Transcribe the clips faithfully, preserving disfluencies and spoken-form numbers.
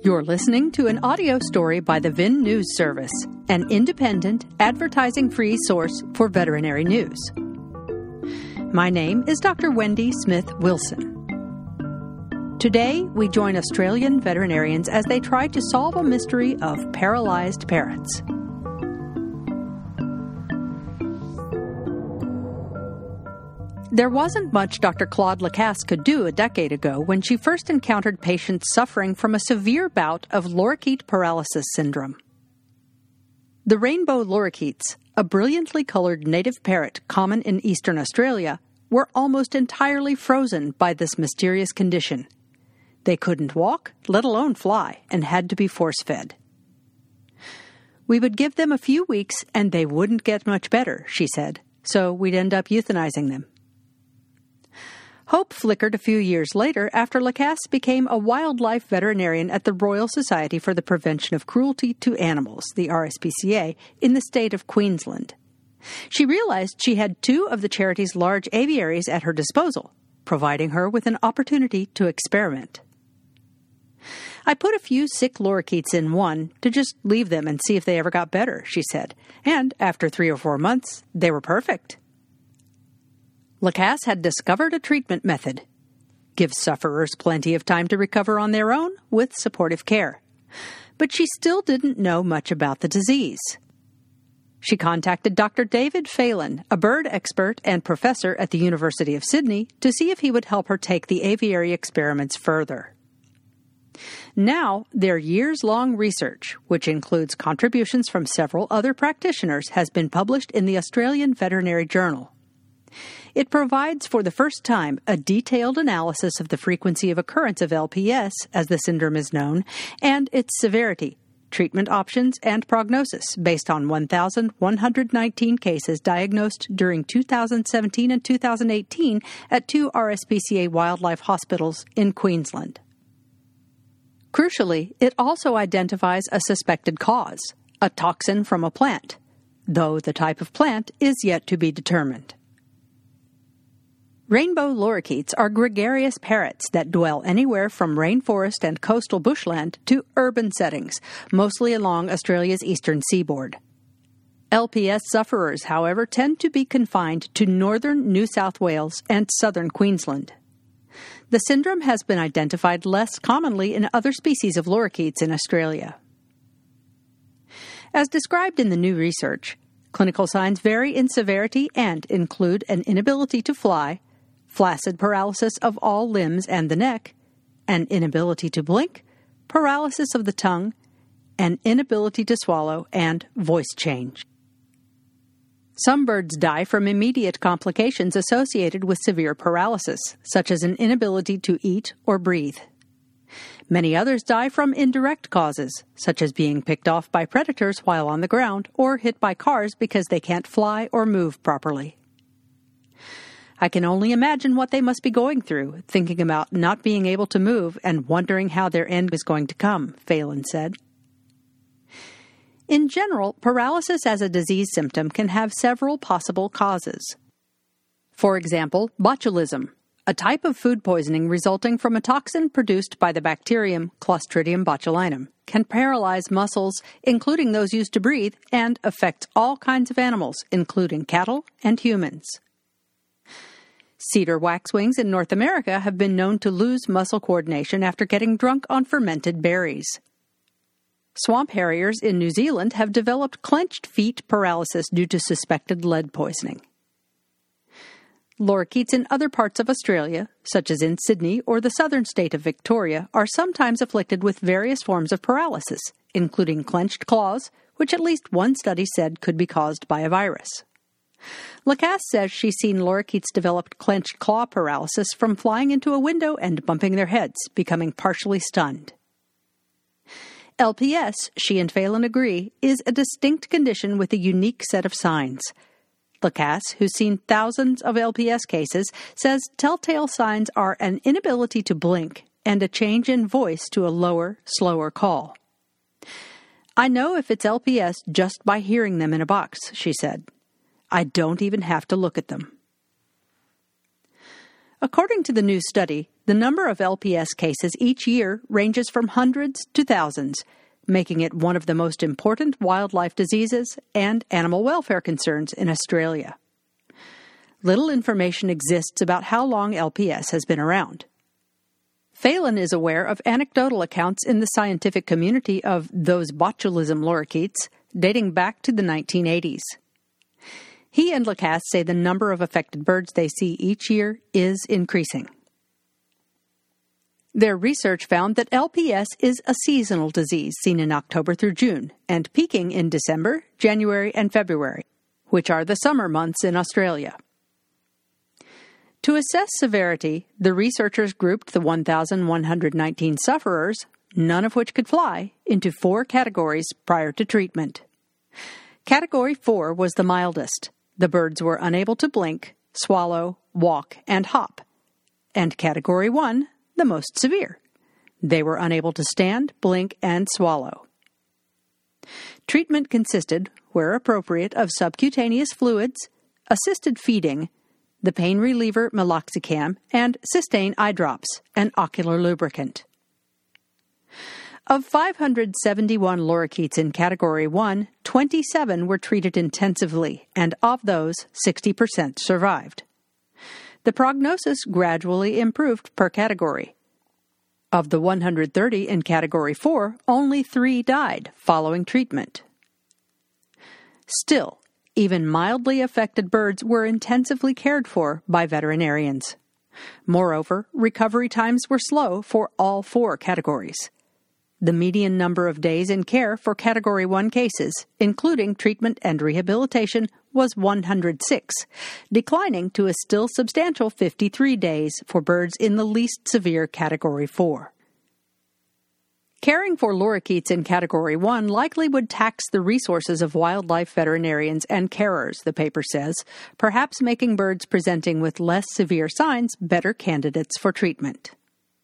You're listening to an audio story by the V I N News Service, an independent, advertising-free source for veterinary news. My name is Doctor Wendy Smith Wilson. Today, we join Australian veterinarians as they try to solve a mystery of paralyzed parrots. There wasn't much Doctor Claude Lacasse could do a decade ago when she first encountered patients suffering from a severe bout of lorikeet paralysis syndrome. The rainbow lorikeets, a brilliantly colored native parrot common in eastern Australia, were almost entirely frozen by this mysterious condition. They couldn't walk, let alone fly, and had to be force-fed. We would give them a few weeks and they wouldn't get much better, she said, so we'd end up euthanizing them. Hope flickered a few years later after Lacasse became a wildlife veterinarian at the Royal Society for the Prevention of Cruelty to Animals, the R S P C A, in the state of Queensland. She realized she had two of the charity's large aviaries at her disposal, providing her with an opportunity to experiment. I put a few sick lorikeets in one to just leave them and see if they ever got better, she said, and after three or four months, they were perfect. Lacasse had discovered a treatment method. Give sufferers plenty of time to recover on their own with supportive care. But she still didn't know much about the disease. She contacted Doctor David Phelan, a bird expert and professor at the University of Sydney, to see if he would help her take the aviary experiments further. Now, their years-long research, which includes contributions from several other practitioners, has been published in the Australian Veterinary Journal. It provides for the first time a detailed analysis of the frequency of occurrence of L P S, as the syndrome is known, and its severity, treatment options, and prognosis based on one thousand one hundred nineteen cases diagnosed during two thousand seventeen and two thousand eighteen at two R S P C A wildlife hospitals in Queensland. Crucially, it also identifies a suspected cause, a toxin from a plant, though the type of plant is yet to be determined. Rainbow lorikeets are gregarious parrots that dwell anywhere from rainforest and coastal bushland to urban settings, mostly along Australia's eastern seaboard. L P S sufferers, however, tend to be confined to northern New South Wales and southern Queensland. The syndrome has been identified less commonly in other species of lorikeets in Australia. As described in the new research, clinical signs vary in severity and include an inability to fly, flaccid paralysis of all limbs and the neck, an inability to blink, paralysis of the tongue, an inability to swallow, and voice change. Some birds die from immediate complications associated with severe paralysis, such as an inability to eat or breathe. Many others die from indirect causes, such as being picked off by predators while on the ground or hit by cars because they can't fly or move properly. I can only imagine what they must be going through, thinking about not being able to move and wondering how their end is going to come, Phelan said. In general, paralysis as a disease symptom can have several possible causes. For example, botulism, a type of food poisoning resulting from a toxin produced by the bacterium Clostridium botulinum, can paralyze muscles, including those used to breathe, and affect all kinds of animals, including cattle and humans. Cedar waxwings in North America have been known to lose muscle coordination after getting drunk on fermented berries. Swamp harriers in New Zealand have developed clenched feet paralysis due to suspected lead poisoning. Lorikeets in other parts of Australia, such as in Sydney or the southern state of Victoria, are sometimes afflicted with various forms of paralysis, including clenched claws, which at least one study said could be caused by a virus. Lacasse says she's seen lorikeets develop clenched claw paralysis from flying into a window and bumping their heads, becoming partially stunned. L P S, she and Phelan agree, is a distinct condition with a unique set of signs. Lacasse, who's seen thousands of L P S cases, says telltale signs are an inability to blink and a change in voice to a lower, slower call. I know if it's L P S just by hearing them in a box, she said. I don't even have to look at them. According to the new study, the number of L P S cases each year ranges from hundreds to thousands, making it one of the most important wildlife diseases and animal welfare concerns in Australia. Little information exists about how long L P S has been around. Phelan is aware of anecdotal accounts in the scientific community of those botulism lorikeets dating back to the nineteen eighties. He and Lacasse say the number of affected birds they see each year is increasing. Their research found that L P S is a seasonal disease seen in October through June and peaking in December, January, and February, which are the summer months in Australia. To assess severity, the researchers grouped the one thousand one hundred nineteen sufferers, none of which could fly, into four categories prior to treatment. Category four was the mildest. The birds were unable to blink, swallow, walk, and hop. And Category one, the most severe. They were unable to stand, blink, and swallow. Treatment consisted, where appropriate, of subcutaneous fluids, assisted feeding, the pain reliever meloxicam, and Systane eye drops, an ocular lubricant. Of five hundred seventy-one lorikeets in Category one, twenty-seven were treated intensively, and of those, sixty percent survived. The prognosis gradually improved per category. Of the one hundred thirty in Category four, only three died following treatment. Still, even mildly affected birds were intensively cared for by veterinarians. Moreover, recovery times were slow for all four categories. The median number of days in care for Category one cases, including treatment and rehabilitation, was one hundred six, declining to a still substantial fifty-three days for birds in the least severe Category four. Caring for lorikeets in Category one likely would tax the resources of wildlife veterinarians and carers, the paper says, perhaps making birds presenting with less severe signs better candidates for treatment.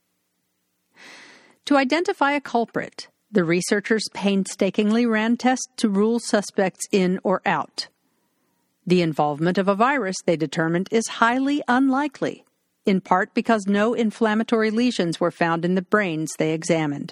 To identify a culprit, the researchers painstakingly ran tests to rule suspects in or out. The involvement of a virus, they determined, is highly unlikely, in part because no inflammatory lesions were found in the brains they examined.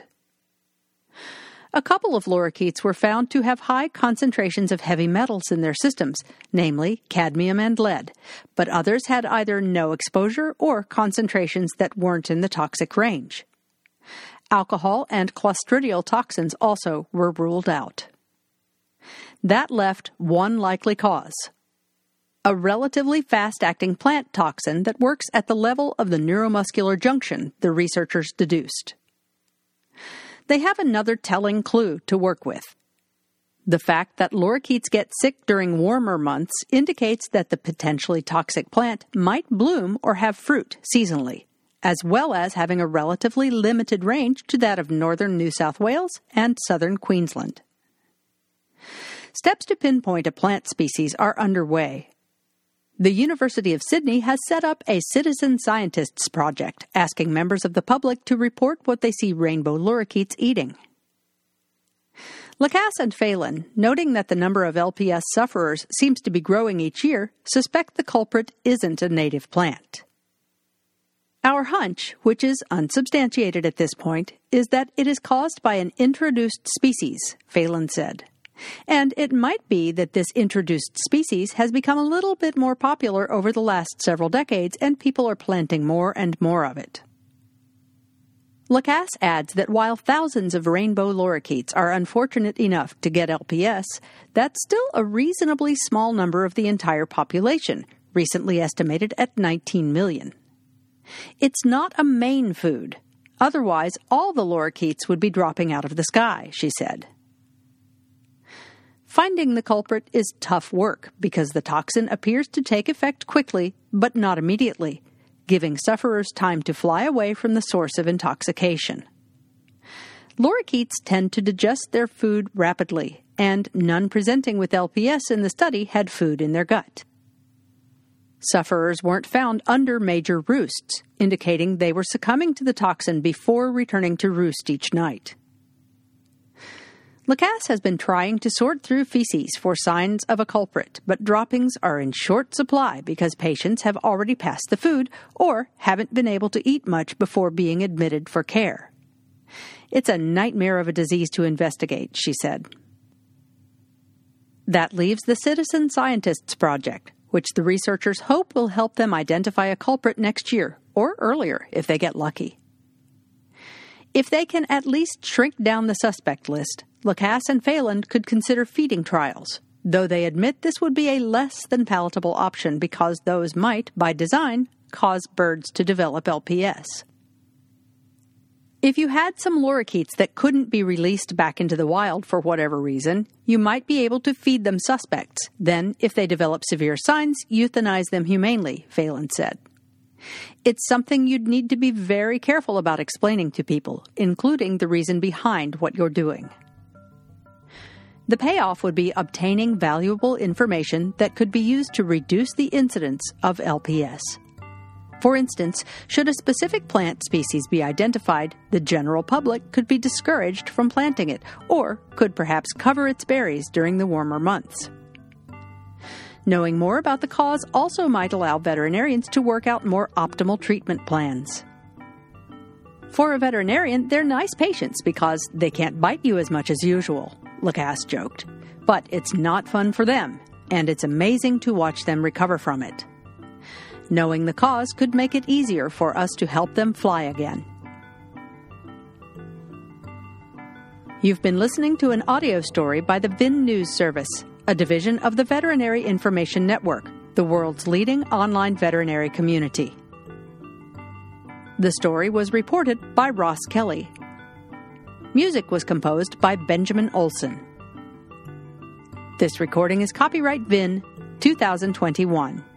A couple of lorikeets were found to have high concentrations of heavy metals in their systems, namely cadmium and lead, but others had either no exposure or concentrations that weren't in the toxic range. Alcohol and clostridial toxins also were ruled out. That left one likely cause: a relatively fast-acting plant toxin that works at the level of the neuromuscular junction, the researchers deduced. They have another telling clue to work with. The fact that lorikeets get sick during warmer months indicates that the potentially toxic plant might bloom or have fruit seasonally, as well as having a relatively limited range to that of northern New South Wales and southern Queensland. Steps to pinpoint a plant species are underway. The University of Sydney has set up a citizen scientists project asking members of the public to report what they see rainbow lorikeets eating. Lacasse and Phelan, noting that the number of L P S sufferers seems to be growing each year, suspect the culprit isn't a native plant. Our hunch, which is unsubstantiated at this point, is that it is caused by an introduced species, Phelan said. And it might be that this introduced species has become a little bit more popular over the last several decades, and people are planting more and more of it. Lacasse adds that while thousands of rainbow lorikeets are unfortunate enough to get L P S, that's still a reasonably small number of the entire population, recently estimated at nineteen million. It's not a main food. Otherwise, all the lorikeets would be dropping out of the sky, she said. Finding the culprit is tough work because the toxin appears to take effect quickly, but not immediately, giving sufferers time to fly away from the source of intoxication. Lorikeets tend to digest their food rapidly, and none presenting with L P S in the study had food in their gut. Sufferers weren't found under major roosts, indicating they were succumbing to the toxin before returning to roost each night. Lacasse has been trying to sort through feces for signs of a culprit, but droppings are in short supply because patients have already passed the food or haven't been able to eat much before being admitted for care. It's a nightmare of a disease to investigate, she said. That leaves the Citizen Scientists Project, which the researchers hope will help them identify a culprit next year, or earlier if they get lucky. If they can at least shrink down the suspect list, Lacasse and Phelan could consider feeding trials, though they admit this would be a less than palatable option because those might, by design, cause birds to develop L P S. If you had some lorikeets that couldn't be released back into the wild for whatever reason, you might be able to feed them suspects. Then, if they develop severe signs, euthanize them humanely, Phelan said. It's something you'd need to be very careful about explaining to people, including the reason behind what you're doing. The payoff would be obtaining valuable information that could be used to reduce the incidence of L P S. For instance, should a specific plant species be identified, the general public could be discouraged from planting it, or could perhaps cover its berries during the warmer months. Knowing more about the cause also might allow veterinarians to work out more optimal treatment plans. For a veterinarian, they're nice patients because they can't bite you as much as usual, Lacasse joked. But it's not fun for them, and it's amazing to watch them recover from it. Knowing the cause could make it easier for us to help them fly again. You've been listening to an audio story by the V I N News Service, a division of the Veterinary Information Network, the world's leading online veterinary community. The story was reported by Ross Kelly. Music was composed by Benjamin Olson. This recording is copyright V I N twenty twenty-one.